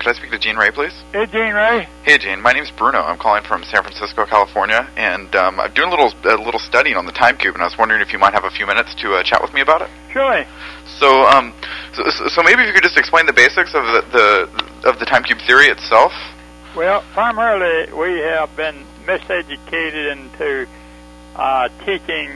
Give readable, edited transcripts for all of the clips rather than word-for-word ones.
Could I speak to Gene Ray, please? Hey, Gene Ray. Hey, Gene. My name's Bruno. I'm calling from San Francisco, California, and I'm doing a little studying on the time cube, and I was wondering if you might have a few minutes to chat with me about it. Sure. So maybe if you could just explain the basics of the time cube theory itself. Well, primarily we have been miseducated into teaching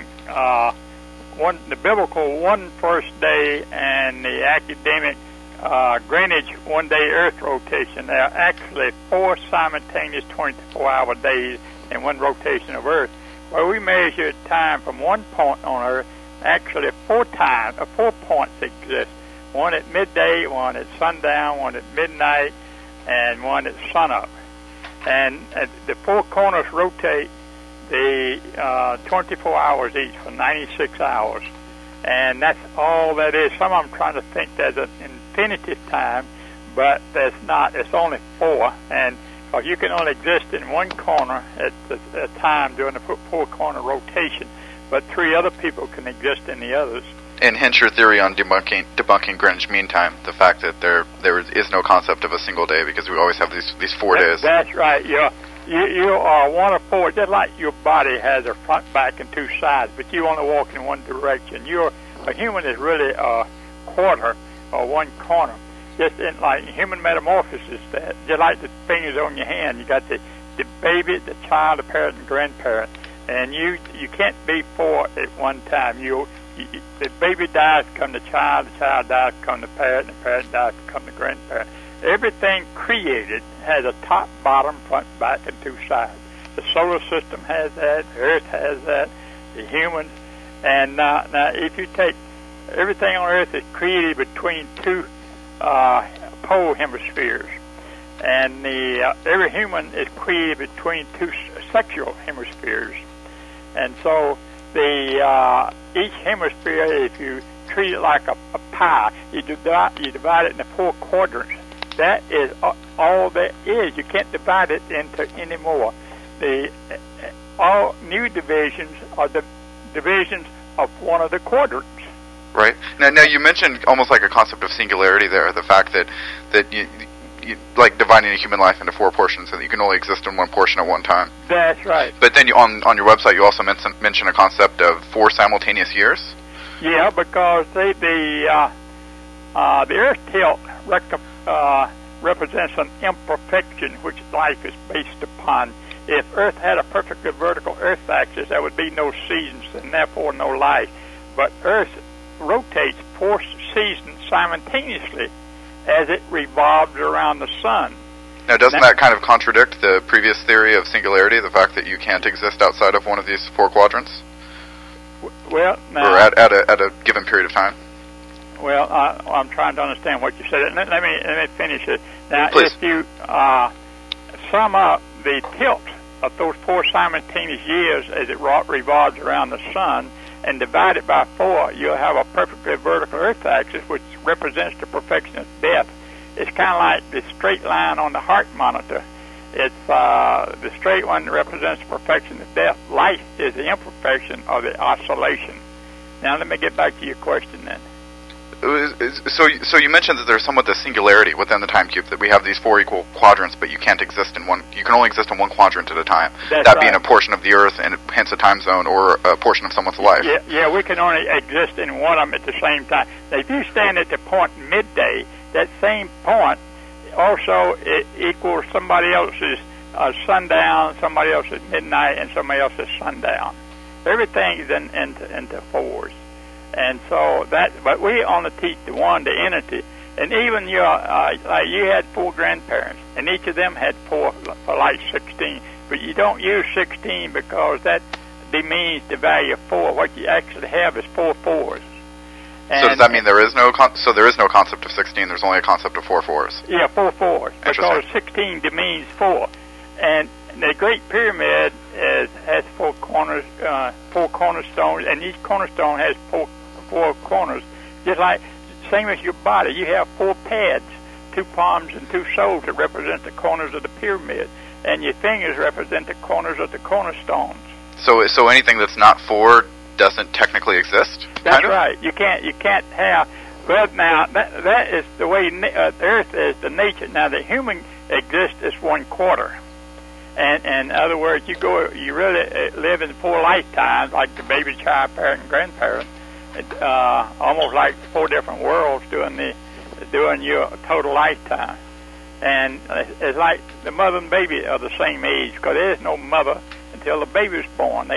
the biblical one first day and the academic Greenwich one-day Earth rotation. There are actually 4 simultaneous 24-hour days in one rotation of Earth. Where we measure time from one point on Earth, actually 4 points exist. One at midday, one at sundown, one at midnight, and one at sunup. And the 4 corners rotate the 24 hours each for 96 hours. And that's all that is. Some of them trying to think there's an infinitive time, but there's not. It's only 4. And you can only exist in one corner at a time during the 4-corner rotation, but 3 other people can exist in the others. And hence your theory on debunking Greenwich Mean Time, the fact that there is no concept of a single day because we always have these 4 days. That's right. You are one of 4, just like your body has a front, back, and 2 sides, but you only walk in one direction. A human is really a quarter or 1 corner. Just like human metamorphosis, just like the fingers on your hand, you got the baby, the child, the parent, and grandparent, and you can't be 4 at one time. The baby dies, become the child dies, become the parent dies, become the grandparent. Everything created has a top, bottom, front, back, and 2 sides. The solar system has that. Earth has that. The humans. And now if you take everything on Earth is created between 2 pole hemispheres. And every human is created between 2 sexual hemispheres. And so each hemisphere, if you treat it like a pie, you divide it into 4 quadrants. That is all there is. You can't divide it into any more. All new divisions are the divisions of one of the quadrants. Right. Now you mentioned almost like a concept of singularity there, the fact that you like dividing a human life into 4 portions, and you can only exist in one portion at one time. That's right. But then on your website you also mention a concept of 4 simultaneous years. Yeah, because the Earth tilt represents an imperfection which life is based upon. If Earth had a perfectly vertical Earth axis, there would be no seasons and therefore no life. But Earth rotates 4 seasons simultaneously as it revolves around the sun. Now, doesn't that kind of contradict the previous theory of singularity, the fact that you can't exist outside of one of these 4 quadrants? Well, now, or at a given period of time? Well, I'm trying to understand what you said. Let me finish it. Now, Please. If you sum up the tilt of those 4 simultaneous years as it revolves around the sun and divide it by 4, you'll have a perfectly vertical Earth axis, which represents the perfection of death. It's kind of like the straight line on the heart monitor. It's the straight one represents the perfection of death. Life is the imperfection of the oscillation. Now, let me get back to your question then. So you mentioned that there's somewhat the singularity within the time cube, that we have these 4 equal quadrants, but you can't exist in one. You can only exist in one quadrant at a time. That's that right. Being a portion of the Earth and hence a time zone, or a portion of someone's life. Yeah, we can only exist in one of them at the same time. Now, if you stand at the point midday, that same point also equals somebody else's sundown, somebody else's midnight, and somebody else's sundown. Everything is into 4s. And so but we only teach the one, the entity. And even you had 4 grandparents, and each of them had 4 for like 16. But you don't use 16 because that demeans the value of 4. What you actually have is 4 4s. So does that mean there is no concept of 16? There's only a concept of 4 4s. Yeah, 4 4s. Because 16 demeans 4. And the Great Pyramid has 4 corners, 4 cornerstones, and each cornerstone has 4 corners. Just like same as your body, you have 4 pads, 2 palms and 2 soles that represent the corners of the pyramid, and your fingers represent the corners of the cornerstones. So anything that's not 4 doesn't technically exist? That's right. You can't have Well, now that is the way the Earth is, the nature. Now the human exists as 1/4, and in other words, you really live in 4 lifetimes, like the baby, child, parent, and grandparent, almost like 4 different worlds during your total lifetime. And it's like the mother and baby are the same age, because there is no mother until the baby is born.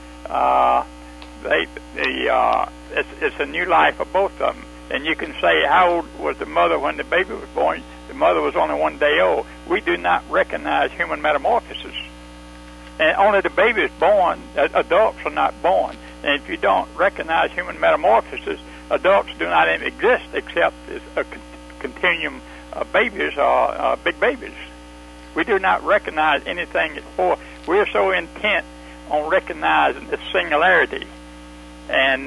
It's a new life for both of them. And you can say, how old was the mother when the baby was born? The mother was only 1 day old. We do not recognize human metamorphosis. And only the baby is born. Adults are not born. And if you don't recognize human metamorphosis, adults do not even exist except as a continuum of babies or big babies. We do not recognize anything before. We're so intent on recognizing the singularity. And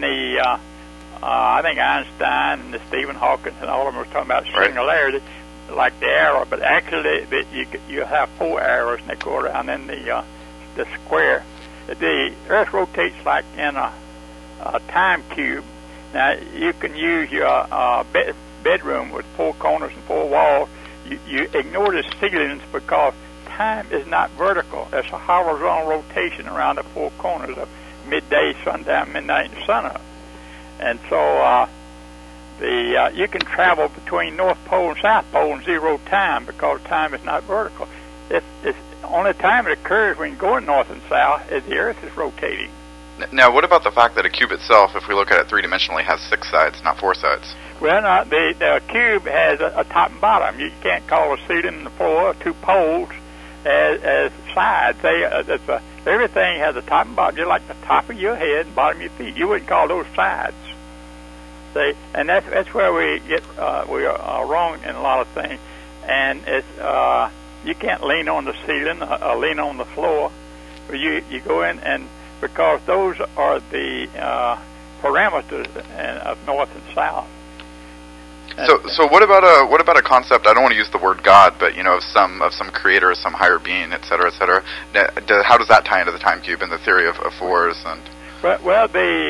I think Einstein and Stephen Hawking and all of them were talking about singularity, like the arrow. But actually, you have 4 arrows, and they go around in the square. The Earth rotates like in a time cube. Now, you can use your bedroom with 4 corners and 4 walls. You ignore the ceilings because time is not vertical. It's a horizontal rotation around the 4 corners of midday, sundown, midnight, and sunup. And so you can travel between North Pole and South Pole in 0 time because time is not vertical. It's only time it occurs when you go north and south is the Earth is rotating. Now, what about the fact that a cube itself, if we look at it 3-dimensionally, has 6 sides, not 4 sides? Well, no, the cube has a top and bottom. You can't call the ceiling and the floor 2 poles as sides. Everything has a top and bottom, just like the top of your head and bottom of your feet. You wouldn't call those sides. See, and that's where we are wrong in a lot of things. And it's you can't lean on the ceiling or lean on the floor. You go in, and because those are the parameters of north and south. So what about a concept? I don't want to use the word God, but of some creator, some higher being, et cetera, et cetera. How does that tie into the time cube and the theory of 4s? And well,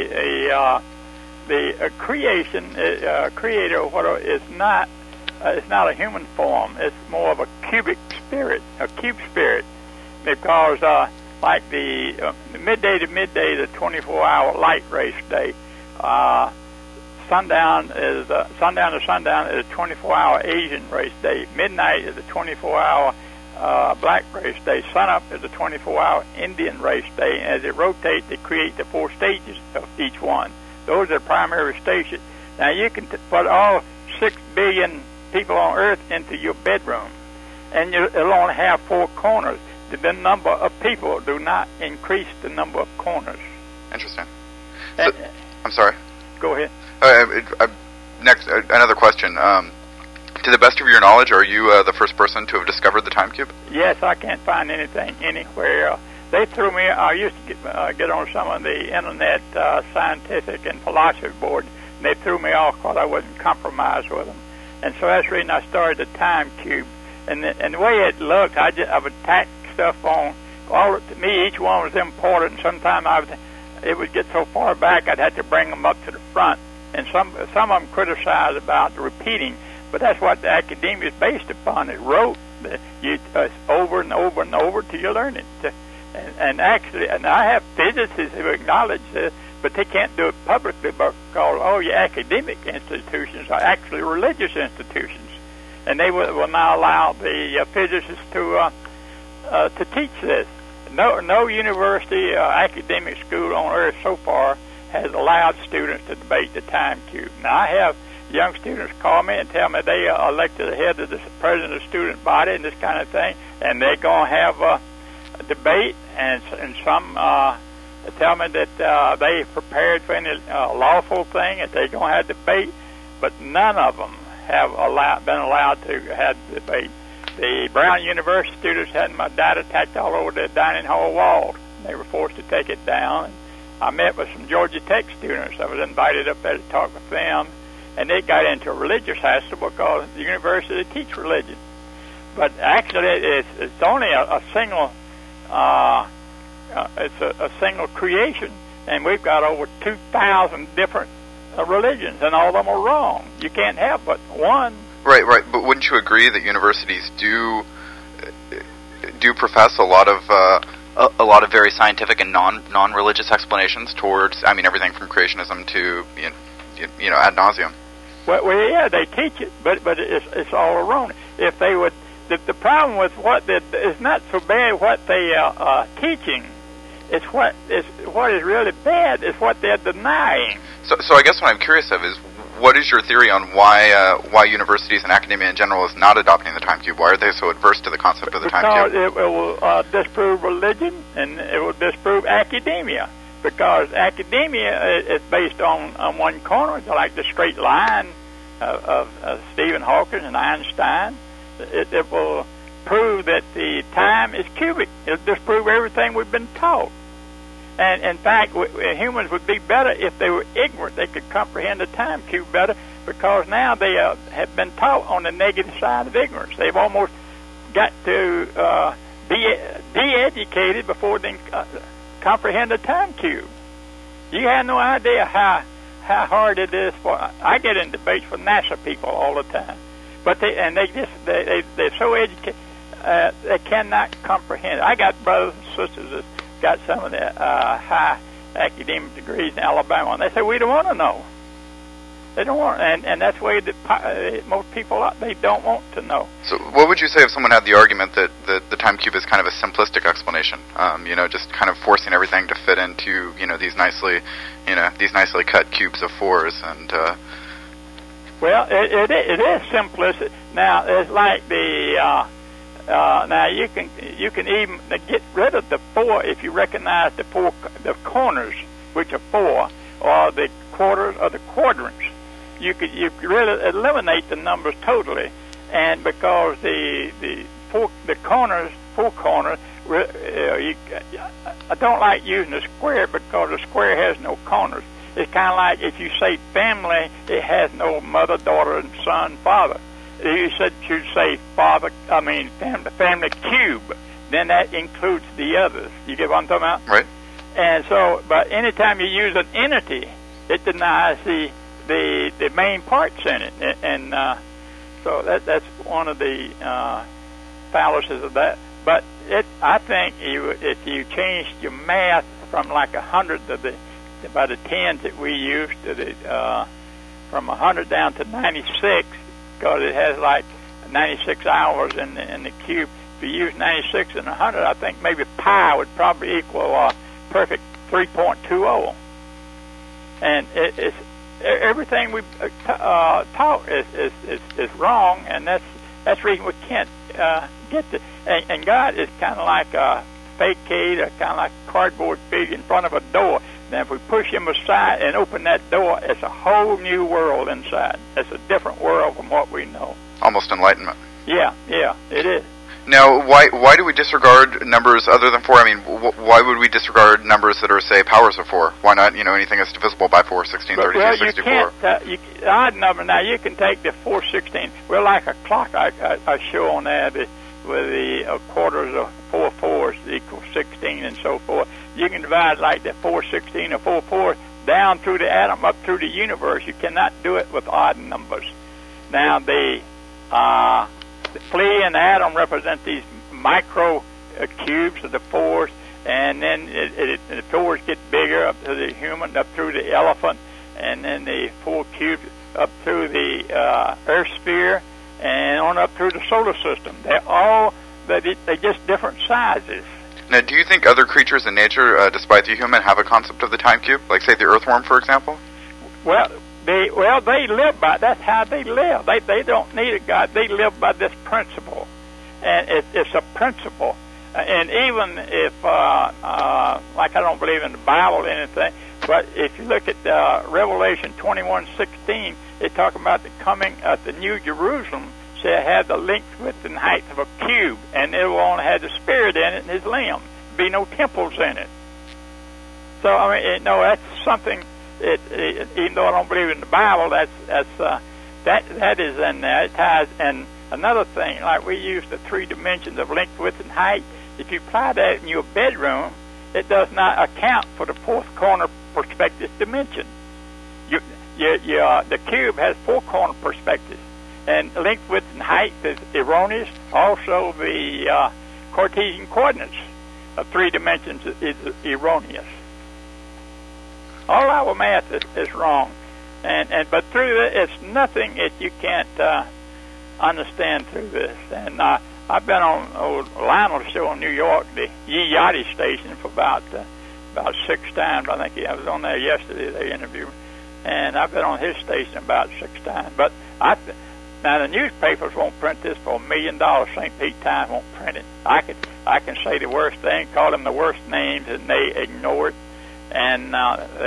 the creation creator is not a human form. It's more of a cubic spirit, a cube spirit, because like the midday to midday, the 24-hour light race day. Sundown to sundown is a 24-hour Asian race day. Midnight is a 24-hour black race day. Sunup is a 24-hour Indian race day. And as it rotates, they create the 4 stages of each one. Those are the primary stations. Now, you can put all 6 billion people on Earth into your bedroom, and it'll only have 4 corners. The number of people do not increase the number of corners. Interesting. I'm sorry. Go ahead. Next, another question. To the best of your knowledge, are you the first person to have discovered the time cube? Yes, I can't find anything anywhere. They threw me. I used to get on some of the internet scientific and philosophy boards, and they threw me off because I wasn't compromised with them. And so that's the reason I started the time cube. And the way it looked, I've attacked stuff on to me. Each one was important. Sometimes it would get so far back I'd have to bring them up to the front. And some of them criticized about the repeating, but that's what the academia is based upon. It wrote over and over and over till you learn it. And actually, I have physicists who acknowledge this, but they can't do it publicly because all your academic institutions are actually religious institutions, and they will not allow the physicists to teach this. No university academic school on Earth so far has allowed students to debate the time cube. Now, I have young students call me and tell me they elected the head of the president of the student body and this kind of thing, and they're going to have a debate, and some tell me that they prepared for any lawful thing, that they're going to have debate, but none of them have been allowed to have debate. The Brown University students had my data tacked all over the dining hall wall. They were forced to take it down. I met with some Georgia Tech students. I was invited up there to talk with them, and they got into religious hassle because the university teach religion. But actually, it's only a single. It's a single creation, and we've got over 2,000 different religions, and all of them are wrong. You can't have but one. Right. But wouldn't you agree that universities do profess a lot of very scientific and non-religious explanations towards, I mean, everything from creationism to ad nauseum? Well, yeah, they teach it, but it's all wrong. If they would, the problem with it's not so bad what they are teaching. It's what is really bad is what they're denying. So I guess what I'm curious of is, what is your theory on why universities and academia in general is not adopting the time cube? Why are they so adverse to the concept of the time cube? Because it will disprove religion, and it will disprove academia. Because academia is based on one corner, like the straight line of Stephen Hawking and Einstein. It will prove that the time is cubic. It'll disprove everything we've been taught. And in fact, humans would be better if they were ignorant. They could comprehend the time cube better, because now they have been taught on the negative side of ignorance. They've almost got to be de-educated before they comprehend the time cube. You have no idea how hard it is I get in debates with NASA people all the time, but they're so educated they cannot comprehend. I got brothers and sisters that got some of the high academic degrees in Alabama, and they say we don't want to know. They don't want, and that's the way that most people are. They don't want to know. So, what would you say if someone had the argument that the time cube is kind of a simplistic explanation? Just kind of forcing everything to fit into these nicely cut cubes of fours, and well, it is simplistic. Now it's like the now you can even get rid of the four if you recognize the corners, which are four, or the quarters or the quadrants. You could really eliminate the numbers totally, and because the four corners, I don't like using a square because a square has no corners. It's kind of like if you say family, it has no mother, daughter, and son, father. You should say family cube. Then that includes the others. You get what I'm talking about? Right. And so, but anytime you use an entity, it denies the main parts in it, and so that's one of the fallacies of that. But I think if you changed your math from like 100 to by the tens that we use to from 100 down to 96, because it has like 96 hours in the cube. If you use 96 and 100, I think maybe pi would probably equal perfect 3.20. And it's everything we've taught is wrong, and that's the reason we can't get to. And God is kind of like a fake cage, kind of like a cardboard pig in front of a door. Now, if we push him aside and open that door, it's a whole new world inside. It's a different world from what we know. Almost enlightenment. Yeah, it is. Now, why do we disregard numbers other than 4? I mean, why would we disregard numbers that are, say, powers of 4? Why not, anything that's divisible by 4, 16, 32, 64? Well, you can't, odd number. Now, you can take the 4, 16. Well, like a clock I show on that with the quarters of 4 fours equals 16 and so forth. You can divide like the 4, 16 or 4 fours down through the atom up through the universe. You cannot do it with odd numbers. Now, the flea and the atom represent these micro cubes of the fours, and then the fours get bigger up to the human, up through the elephant, and then the 4 cubes up through the Earth sphere, and on up through the solar system. They're just different sizes. Now, do you think other creatures in nature, despite the human, have a concept of the time cube? Like, say, the earthworm, for example? Well, they live by. That's how they live. They don't need a God. They live by this principle, and it's a principle. And even if, like, I don't believe in the Bible or anything, but if you look at Revelation 21:16, they talk about the coming of the New Jerusalem. So it had the length, width, and height of a cube, and it will only have the Spirit in it and His limb. There'd be no temples in it. So I mean, that's something. Even though I don't believe in the Bible, that is in there. It ties. And another thing, like we use the 3 dimensions of length, width, and height. If you apply that in your bedroom, it does not account for the 4th corner perspective dimension. the cube has four-corner perspective, and length, width, and height is erroneous. Also, the Cartesian coordinates of 3 dimensions is erroneous. All our math is wrong, but through it, it's nothing that you can't understand through this. And I've been on Lionel's show in New York, the Yee Yachty station, for about 6 times. I think I was on there yesterday. They interviewed me, and I've been on his station about 6 times. But now the newspapers won't print this for $1 million. St. Pete Times won't print it. I can say the worst thing, call them the worst names, and they ignore it. And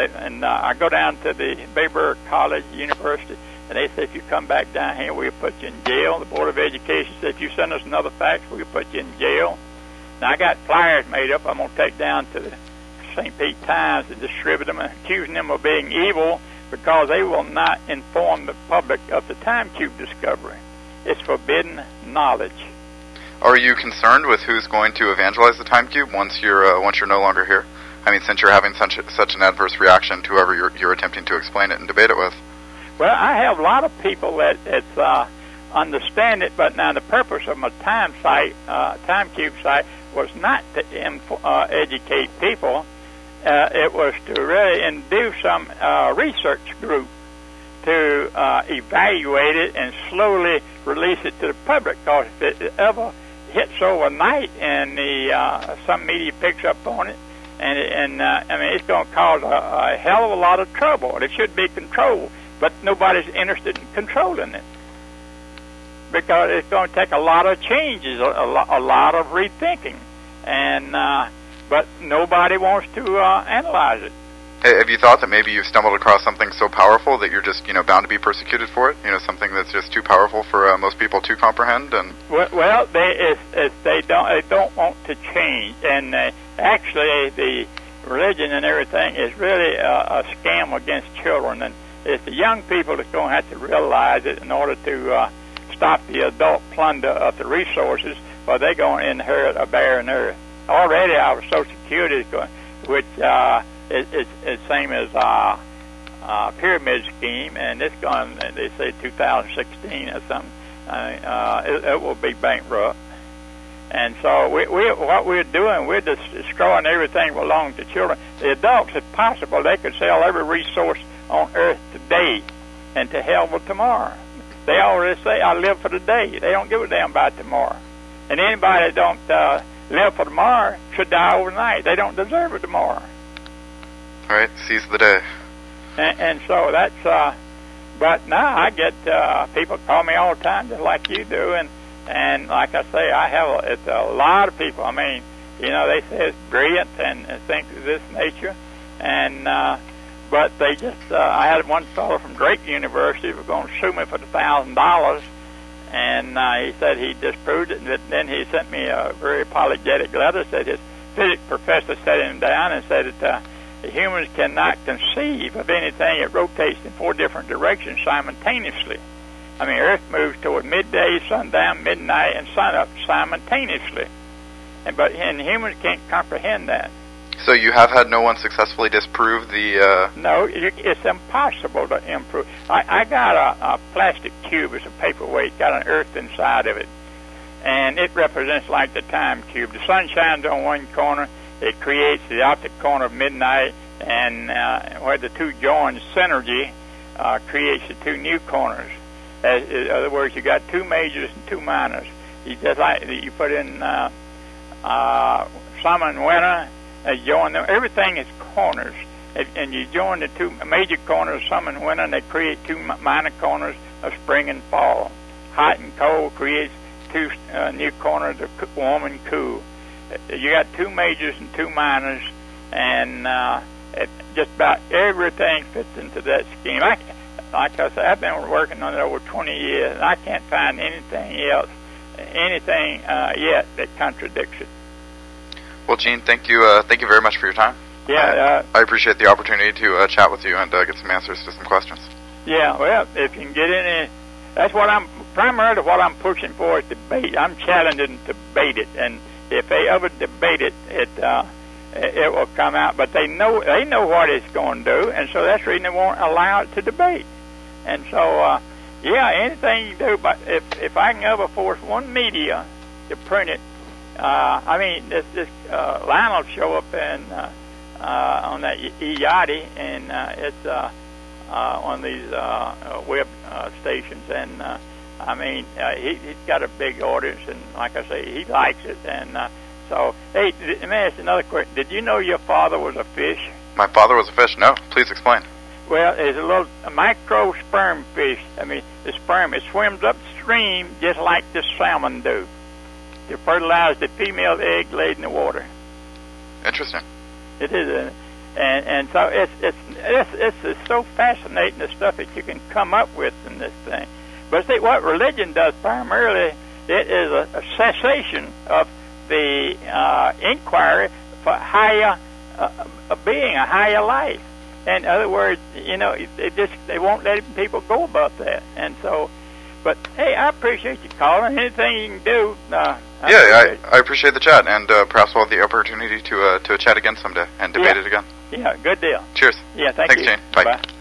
I go down to the Bayberg College University, and they say, if you come back down here, we'll put you in jail. The Board of Education said, if you send us another fax, we'll put you in jail. Now, I got flyers made up I'm going to take down to the St. Pete Times and distribute them, accusing them of being evil because they will not inform the public of the time cube discovery. It's forbidden knowledge. Are you concerned with who's going to evangelize the time cube once you're no longer here? I mean, since you're having such an adverse reaction to whoever you're attempting to explain it and debate it with. Well, I have a lot of people that understand it, but now the purpose of my time cube site was not to educate people. It was to really induce some research group to evaluate it and slowly release it to the public. Because if it ever hits overnight and some media picks up on it, and I mean, it's going to cause a hell of a lot of trouble. It should be controlled, but nobody's interested in controlling it because it's going to take a lot of changes, a lot of rethinking, and but nobody wants to analyze it. Have you thought that maybe you've stumbled across something so powerful that you're just bound to be persecuted for it? Something that's just too powerful for most people to comprehend. And well, they don't want to change, and actually the religion and everything is really a scam against children, and it's the young people that's going to have to realize it in order to stop the adult plunder of the resources, or they're going to inherit a barren earth. Already our Social Security is going, which it's same as pyramid scheme, and it's going. They say 2016 or something. It will be bankrupt, and so what we're doing, we're just destroying everything belonging to children. The adults, if possible, they could sell every resource on earth today, and to hell with tomorrow. They already say, "I live for today." They don't give a damn about tomorrow, and anybody that don't live for tomorrow should die overnight. They don't deserve it tomorrow. Right, seize the day. And so that's, but now I get, people call me all the time just like you do, and like I say, it's a lot of people. I mean, they say it's brilliant and think of this nature, and, but they just, I had one fellow from Drake University who was going to sue me for $1,000, and he said he disproved it, and then he sent me a very apologetic letter, said his physics professor set him down and said that, humans cannot conceive of anything that rotates in 4 different directions simultaneously. I mean, Earth moves toward midday, sundown, midnight, and sunup simultaneously. But humans can't comprehend that. So you have had no one successfully disprove the... No, it's impossible to improve. I got a plastic cube. It's a paperweight, got an Earth inside of it. And it represents like the time cube. The sun shines on one corner. It creates the opposite corner of midnight, and where the two join, synergy creates the 2 new corners. In other words, you got 2 majors and 2 minors. You just like you put in summer and winter, join them. Everything is corners, and you join the 2 major corners, summer and winter, and they create 2 minor corners of spring and fall. Hot and cold creates 2 new corners of warm and cool. You got 2 majors and 2 minors, and just about everything fits into that scheme. Like I said, I've been working on it over 20 years, and I can't find anything else, yet that contradicts it. Well, Gene, thank you very much for your time. Yeah, I appreciate the opportunity to chat with you and get some answers to some questions. Yeah, well, if you can get in, that's what primarily what I'm pushing for is debate. I'm challenging to debate it, and if they ever debate it, it will come out. But they know what it's going to do, and so that's the reason they won't allow it to debate. And so, anything you do, but if I can ever force one media to print it, this line will show up on that Yachty, and it's on these web stations, and he's got a big audience, and like I say, he likes it, and so, hey, let me ask you another question. Did you know your father was a fish? My father was a fish? No, please explain. Well, it's a micro sperm fish. The sperm, it swims upstream just like the salmon do to fertilize the female egg laid in the water. Interesting. It is, and so it's so fascinating, the stuff that you can come up with in this thing. But see, what religion does primarily, it is a cessation of the inquiry for higher being, a higher life. In other words, they won't let people go about that. And so, but hey, I appreciate you calling. Anything you can do. I appreciate the chat, and perhaps we'll have the opportunity to chat again someday and debate it again. Yeah, good deal. Cheers. Yeah, thanks, Jane. Bye. Bye.